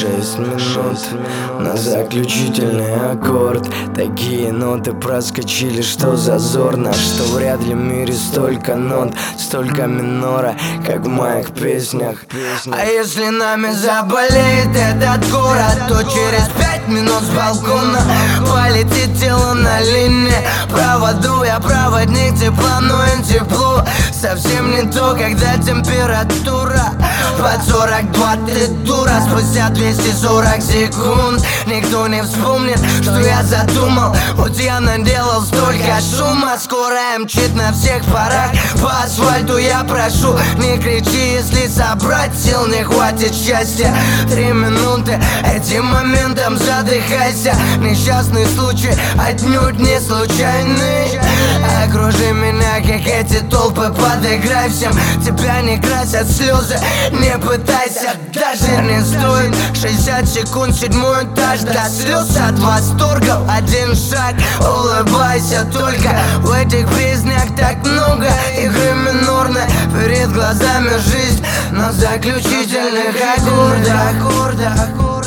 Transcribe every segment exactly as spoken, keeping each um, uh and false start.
Шесть минут на заключительный аккорд. Такие ноты проскочили, что зазорно, что вряд ли в мире столько нот, столько минора, как в моих песнях. А если нами заболеет этот город, то через пять минут с балкона полетит тело на линии. Проводу я проводник тепла, но им тепло совсем не то, когда температура под сорок два. Ты дура, спустя двести сорок секунд никто не вспомнит, что я задумал. Вот я наделал столько шума, скорая мчит на всех парах по асфальту. Я прошу, не кричи, если собрать сил не хватит счастья. Три минуты, этим моментом задыхайся. Несчастный случай отнюдь не случайный. Окружи меня, как эти толпы, подыграй всем. Тебя не красят слезы, не пытайся, даже не стоит. Шестьдесят секунд, седьмой этаж, до слез от восторга. Один шаг, улыбайся только. В этих песнях так много игры минорной. Перед глазами жизнь на заключительных аккордах.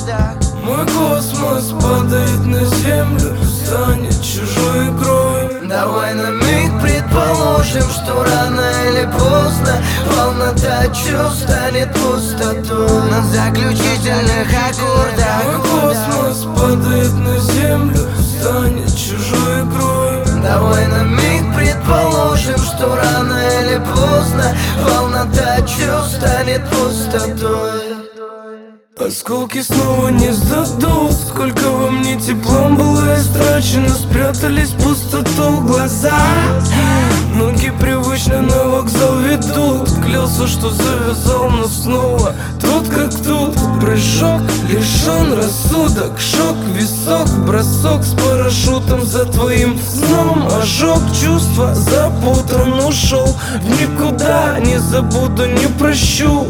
Мой космос падает на землю, станет чужой игрой. Давай на миг предположим, что рано или поздно полнота чувств станет пустотой на заключительных аккордах. Мой космос падает на землю, станет чужой игрой. Давай на миг предположим, что рано или поздно полнота чувств станет пустотой. Осколки снова не сдадут. Сколько во мне теплом было истрачено, спрятались в пустоту глаза. Ноги привычно на вокзал ведут. Клялся, что завязал, но снова тут как тут. Прыжок, лишен рассудок, шок, висок, бросок с парашютом за твоим сном. Ожог, чувства запутан, ушел в никуда. Не забуду, не прощу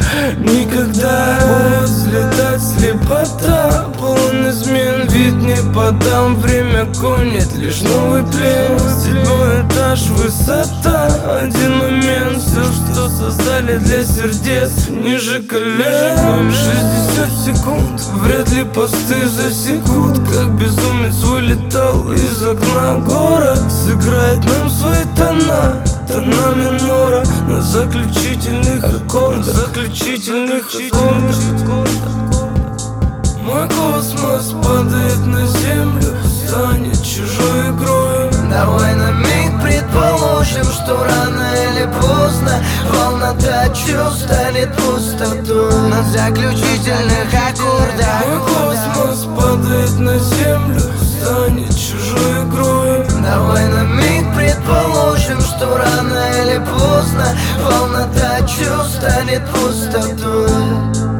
никогда. Будет взлетать слепота, полон измен, вид не подам. Время гонит, лишь новый плен. Седьмой этаж, высота, один момент. Все, что создали для сердец, ниже колен. Шестьдесят секунд, вряд ли посты засекут. Как безумец вылетал из окна. Город сыграет нам свои тона, тона минора на заключительных аккордах. Заключительных аккордах. Мой космос падает на землю, станет чужой игрой. Давай на миг предположим, что рано или поздно полнота чувств станет пустотой на заключительных аккордах. Мой космос падает на землю, станет чужой игрой. Давай на миг предположим, что рано или поздно полнота чувств станет пустотой.